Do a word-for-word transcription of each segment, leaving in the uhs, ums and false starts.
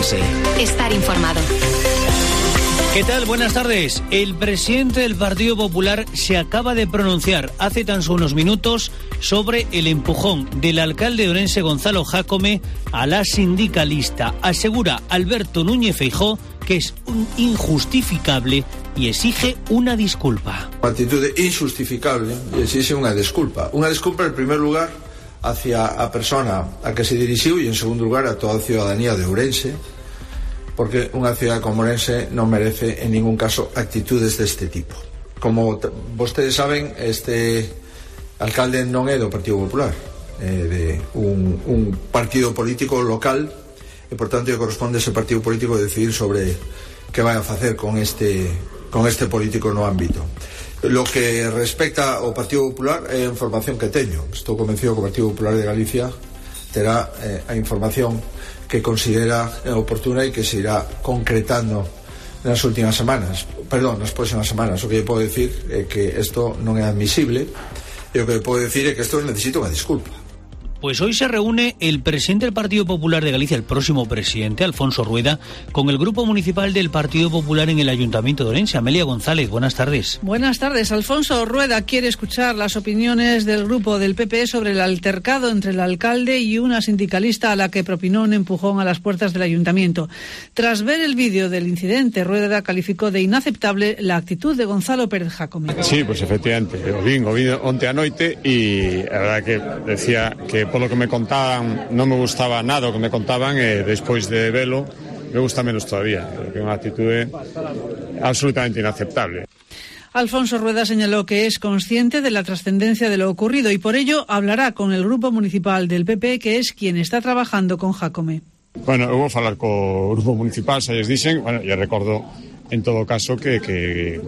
Ourense. Estar informado. ¿Qué tal? Buenas tardes. El presidente del Partido Popular se acaba de pronunciar hace tan solo unos minutos sobre el empujón del alcalde de Ourense, Gonzalo Jácome, a la sindicalista. Asegura Alberto Núñez Feijóo que es un injustificable y exige una disculpa. Una actitud injustificable y exige una disculpa. Una disculpa, en primer lugar, hacia a persona a que se dirixiu e, en segundo lugar, a toda a ciudadanía de Ourense, porque unha cidade como Ourense non merece en ningún caso actitudes deste tipo. Como vostedes saben, este alcalde non é do Partido Popular, é de un, un partido político local e, por tanto, corresponde a ese partido político decidir sobre que vai a facer con este, con este político no ámbito. Lo que respecta ao Partido Popular é a información que teño. Estou convencido que o Partido Popular de Galicia terá eh, a información que considera oportuna e que se irá concretando nas últimas semanas, perdón, nas próximas semanas. O que eu podo decir é que isto non é admisible e o que eu podo decir é que isto necesita unha disculpa. Pues hoy se reúne el presidente del Partido Popular de Galicia, el próximo presidente, Alfonso Rueda, con el grupo municipal del Partido Popular en el Ayuntamiento de Ourense. Amelia González, buenas tardes. Buenas tardes. Alfonso Rueda quiere escuchar las opiniones del grupo del P P sobre el altercado entre el alcalde y una sindicalista a la que propinó un empujón a las puertas del Ayuntamiento. Tras ver el vídeo del incidente, Rueda calificó de inaceptable la actitud de Gonzalo Pérez Jácome. Sí, pues efectivamente, o vin, o vin onte a noite e a verdad que decía que polo que me contaban non me gustaba nada o que me contaban e despois de velo me gusta menos todavía, que é unha actitude absolutamente inaceptable. Alfonso Rueda señaló que es consciente de la trascendencia de lo ocurrido y por ello hablará con el grupo municipal del P P, que es quien está trabajando con Jácome. Bueno, eu vou falar co grupo municipal, se lles dixen, bueno, e recordo en todo caso que, que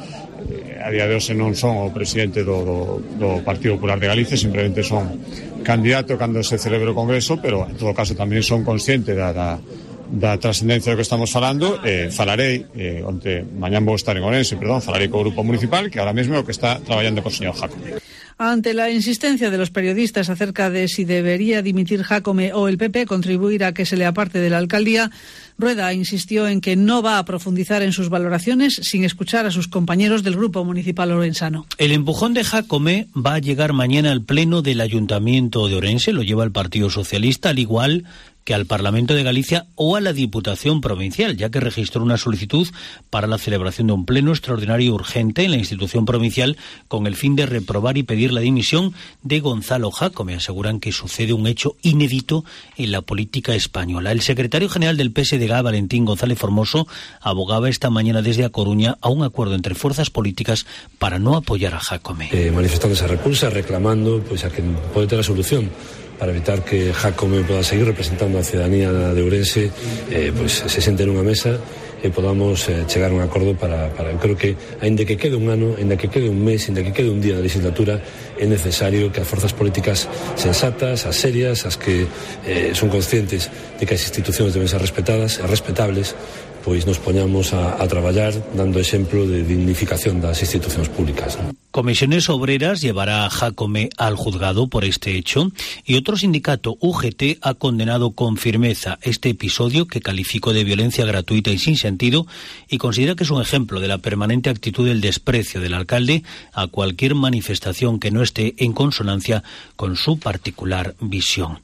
a día de hoxe non son o presidente do, do, do Partido Popular de Galicia, simplemente son candidato cando se celebre o Congreso, pero en todo caso tamén son consciente da, da, da trascendencia do que estamos falando. eh, falarei, eh, onte mañán vou estar en Ourense, perdón, falarei co grupo municipal, que ahora mesmo é o que está traballando co señor Jácome. Ante la insistencia de los periodistas acerca de si debería dimitir Jácome o el P P contribuir a que se le aparte de la alcaldía, Rueda insistió en que no va a profundizar en sus valoraciones sin escuchar a sus compañeros del grupo municipal orensano. El empujón de Jácome va a llegar mañana al pleno del Ayuntamiento de Ourense, lo lleva el Partido Socialista, al igual que al Parlamento de Galicia o a la Diputación Provincial, ya que registró una solicitud para la celebración de un pleno extraordinario urgente en la institución provincial con el fin de reprobar y pedir la dimisión de Gonzalo Jácome. Aseguran que sucede un hecho inédito en la política española. El secretario general del P S D G, Valentín González Formoso, abogaba esta mañana desde A Coruña a un acuerdo entre fuerzas políticas para no apoyar a Jácome. Eh, manifestando esa repulsa, reclamando pues, a que pode ter a solución para evitar que Jácome poda seguir representando a ciudadanía de Ourense, eh, pues, se sente nunha mesa e podamos eh, chegar a un acordo para, para... Eu creo que, aínda que quede un ano, aínda que quede un mes, aínda que quede un día da legislatura, é necesario que as forzas políticas sensatas, as serias, as que eh, son conscientes de que as institucións deben ser respetadas e respetables, pois nos poñamos a, a traballar dando exemplo de dignificación das institucións públicas, ¿no? Comisiones Obreras llevará a Jácome al juzgado por este hecho y otro sindicato, U G T, ha condenado con firmeza este episodio que calificó de violencia gratuita y sin sentido y considera que es un ejemplo de la permanente actitud del desprecio del alcalde a cualquier manifestación que no esté en consonancia con su particular visión.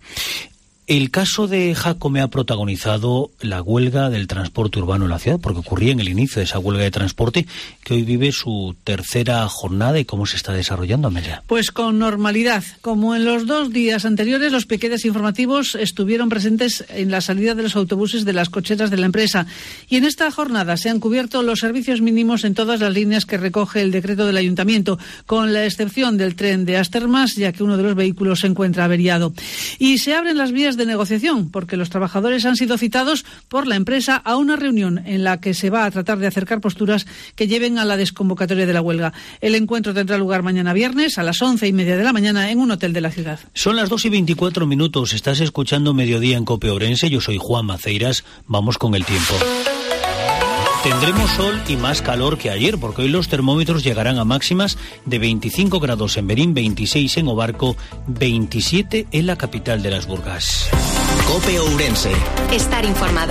El caso de Jácome ha protagonizado la huelga del transporte urbano en la ciudad, porque ocurría en el inicio de esa huelga de transporte, que hoy vive su tercera jornada. ¿Y cómo se está desarrollando, Amelia? Pues con normalidad. Como en los dos días anteriores, los piquetes informativos estuvieron presentes en la salida de los autobuses de las cocheras de la empresa. Y en esta jornada se han cubierto los servicios mínimos en todas las líneas que recoge el decreto del Ayuntamiento, con la excepción del tren de Astermas, ya que uno de los vehículos se encuentra averiado. Y se abren las vías de negociación, porque los trabajadores han sido citados por la empresa a una reunión en la que se va a tratar de acercar posturas que lleven a la desconvocatoria de la huelga. El encuentro tendrá lugar mañana viernes a las once y media de la mañana en un hotel de la ciudad. Son las dos y veinticuatro minutos. Estás escuchando Mediodía en COPE Ourense. Yo soy Juan Maceiras. Vamos con el tiempo. Tendremos sol y más calor que ayer, porque hoy los termómetros llegarán a máximas de veinticinco grados en Berín, veintiséis en Obarco, veintisiete en la capital de las Burgas. COPE Ourense. Estar informado.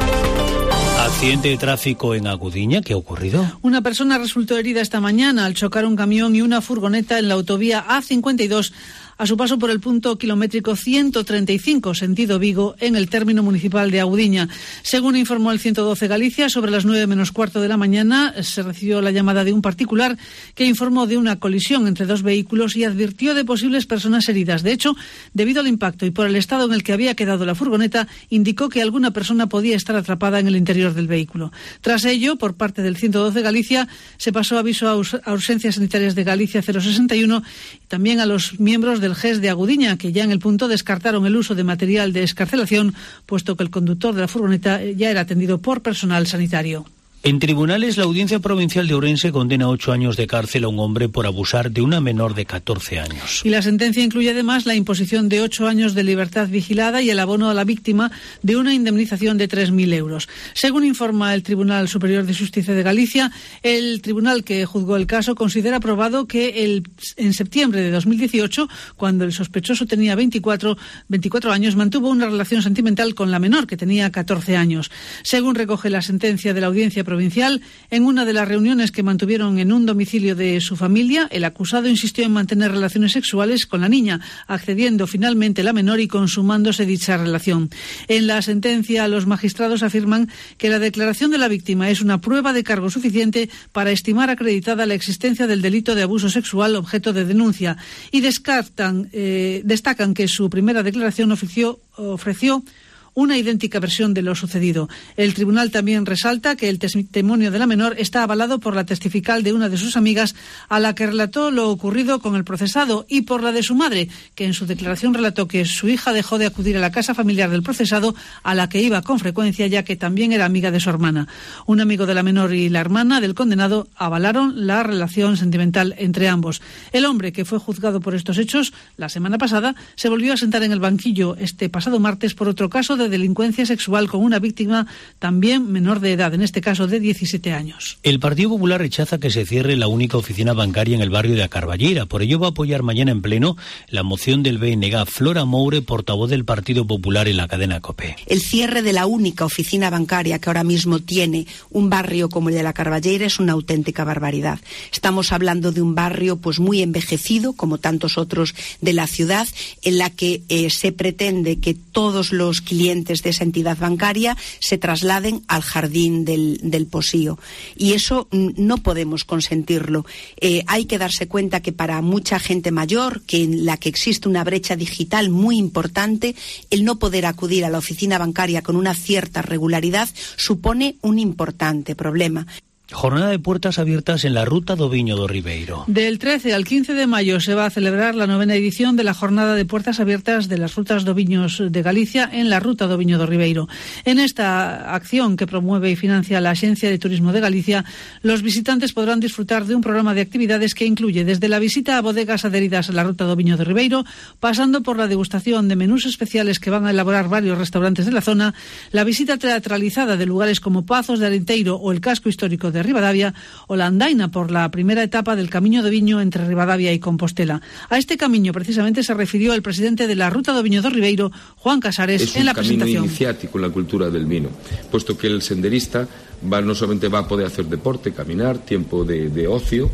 Accidente de tráfico en Agudiña, ¿qué ha ocurrido? Una persona resultó herida esta mañana al chocar un camión y una furgoneta en la autovía A cincuenta y dos a su paso por el punto kilométrico ciento treinta y cinco, sentido Vigo, en el término municipal de Agudiña. Según informó el ciento doce Galicia, sobre las nueve menos cuarto de la mañana se recibió la llamada de un particular que informó de una colisión entre dos vehículos y advirtió de posibles personas heridas. De hecho, debido al impacto y por el estado en el que había quedado la furgoneta, indicó que alguna persona podía estar atrapada en el interior del vehículo. Tras ello, por parte del ciento doce Galicia, se pasó aviso a, us- a Urgencias Sanitarias de Galicia cero sesenta y uno y también a los miembros del G E S de Agudiña, que ya en el punto descartaron el uso de material de excarcelación, puesto que el conductor de la furgoneta ya era atendido por personal sanitario. En tribunales, la Audiencia Provincial de Ourense condena a ocho años de cárcel a un hombre por abusar de una menor de catorce años. Y la sentencia incluye además la imposición de ocho años de libertad vigilada y el abono a la víctima de una indemnización de tres mil euros. Según informa el Tribunal Superior de Justicia de Galicia, el tribunal que juzgó el caso considera probado que el, en septiembre de dos mil dieciocho, cuando el sospechoso tenía veinticuatro, veinticuatro años, mantuvo una relación sentimental con la menor, que tenía catorce años. Según recoge la sentencia de la Audiencia Provincial, en una de las reuniones que mantuvieron en un domicilio de su familia, el acusado insistió en mantener relaciones sexuales con la niña, accediendo finalmente la menor y consumándose dicha relación. En la sentencia, los magistrados afirman que la declaración de la víctima es una prueba de cargo suficiente para estimar acreditada la existencia del delito de abuso sexual objeto de denuncia y descartan, eh, destacan que su primera declaración ofreció, ofreció una idéntica versión de lo sucedido. El tribunal también resalta que el testimonio de la menor está avalado por la testifical de una de sus amigas, a la que relató lo ocurrido con el procesado, y por la de su madre, que en su declaración relató que su hija dejó de acudir a la casa familiar del procesado, a la que iba con frecuencia, ya que también era amiga de su hermana. Un amigo de la menor y la hermana del condenado avalaron la relación sentimental entre ambos. El hombre, que fue juzgado por estos hechos la semana pasada, se volvió a sentar en el banquillo este pasado martes por otro caso de delincuencia sexual con una víctima también menor de edad, en este caso de diecisiete años. El Partido Popular rechaza que se cierre la única oficina bancaria en el barrio de A Carballera. Por ello va a apoyar mañana en pleno la moción del B N G. Flora Moure, portavoz del Partido Popular en la cadena COPE. El cierre de la única oficina bancaria que ahora mismo tiene un barrio como el de La Carballera es una auténtica barbaridad. Estamos hablando de un barrio pues muy envejecido, como tantos otros de la ciudad, en la que eh, se pretende que todos los clientes de esa entidad bancaria se trasladen al jardín del, del Posío. Y eso no podemos consentirlo. Eh, hay que darse cuenta que para mucha gente mayor, que en la que existe una brecha digital muy importante, el no poder acudir a la oficina bancaria con una cierta regularidad supone un importante problema. Jornada de puertas abiertas en la Ruta do Viño do Ribeiro. Del trece al quince de mayo se va a celebrar la novena edición de la Jornada de Puertas Abiertas de las Rutas do Viños de Galicia en la Ruta do Viño do Ribeiro. En esta acción, que promueve y financia la Axencia de Turismo de Galicia, los visitantes podrán disfrutar de un programa de actividades que incluye desde la visita a bodegas adheridas a la Ruta do Viño do Ribeiro, pasando por la degustación de menús especiales que van a elaborar varios restaurantes de la zona, la visita teatralizada de lugares como Pazos de Arenteiro o el casco histórico de de Ribadavia, o la andaina por la primera etapa del Camiño do Viño entre Ribadavia y Compostela. A este camiño precisamente se refirió el presidente de la Ruta do Viño do Ribeiro, Juan Casares, en la presentación. Es un camino iniciático en la cultura del vino, puesto que el senderista va, no solamente va a poder hacer deporte, caminar, tiempo de, de ocio,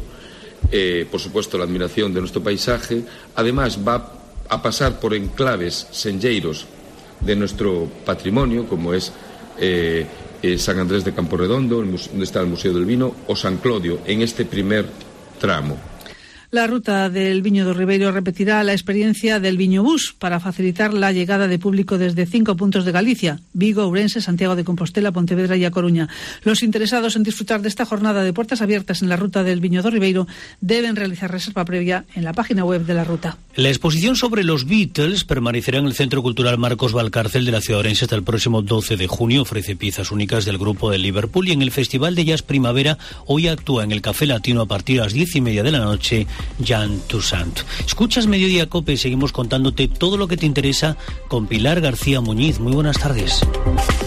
eh, por supuesto la admiración de nuestro paisaje, además va a pasar por enclaves senlleiros de nuestro patrimonio, como es eh, Eh, San Andrés de Camporredondo, donde está el Museo del Vino, o San Clodio, en este primer tramo. La Ruta del Viño do Ribeiro repetirá la experiencia del Viñobús para facilitar la llegada de público desde cinco puntos de Galicia: Vigo, Ourense, Santiago de Compostela, Pontevedra y A Coruña. Los interesados en disfrutar de esta jornada de puertas abiertas en la Ruta del Viño do Ribeiro deben realizar reserva previa en la página web de la ruta. La exposición sobre los Beatles permanecerá en el Centro Cultural Marcos Valcárcel de la ciudad orense hasta el próximo doce de junio. Ofrece piezas únicas del grupo de Liverpool, y en el Festival de Jazz Primavera hoy actúa en el Café Latino a partir de las diez y media de la noche Jan Toussaint. Escuchas Mediodía Cope y seguimos contándote todo lo que te interesa con Pilar García Muñiz. Muy buenas tardes.